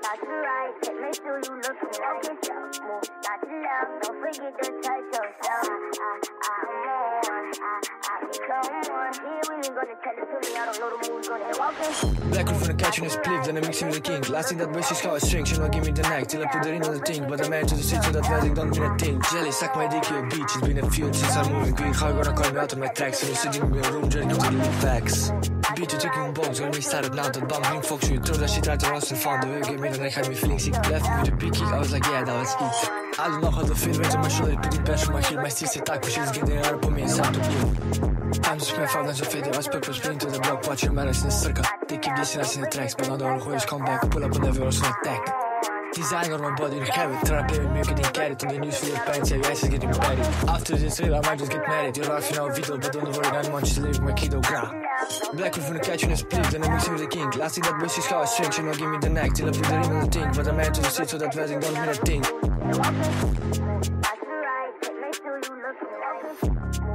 start to right, make sure you look for walking slow. Move, start to left, don't forget to touch yourself. Come on, here we ain't gonna tell it to me, I don't know the moves, gonna walking. Black roof and catching a split, then I'm mixing with the king. Last thing that bitch is called a string, she not give me the neck till I put her in on the thing. But I managed to sit so that wedding don't mean a thing. Jelly, suck my dick, your beach, it's been a few since I'm moving green. How you gonna call me out of my tracks? And you're sitting in your room, drinking to the facts. Beat you taking bones, gonna be started now, that bomb, ring fox, you throw that shit right around the phone. The way you gave me the neck had me feeling sick. Left me with a big kick, I was like, yeah, that was it. I don't know how to feel, weight on my shoulder, putting pressure on my heel. My steel say taco, she's getting her up on me, it's time to kill. Time to spend 5 nights of fade, I was purple spring to the block, watch your manners in the circle. They keep dissing us in the tracks, but now the whole come back, pull up on every also attack. Design on my body, you have it, try to play with me, getting carried on the news for your pants, yeah, your ass is getting buried. After this real, I might just get married, you're laughing out video, but don't worry, I want you to live with my kiddo, gra. Black roof and catching a split, then I'm mixing with the king. Last thing that bitch is called a string, she not give me the neck till I put her in on the thing. But I managed to sit so that wedding don't mean a thing.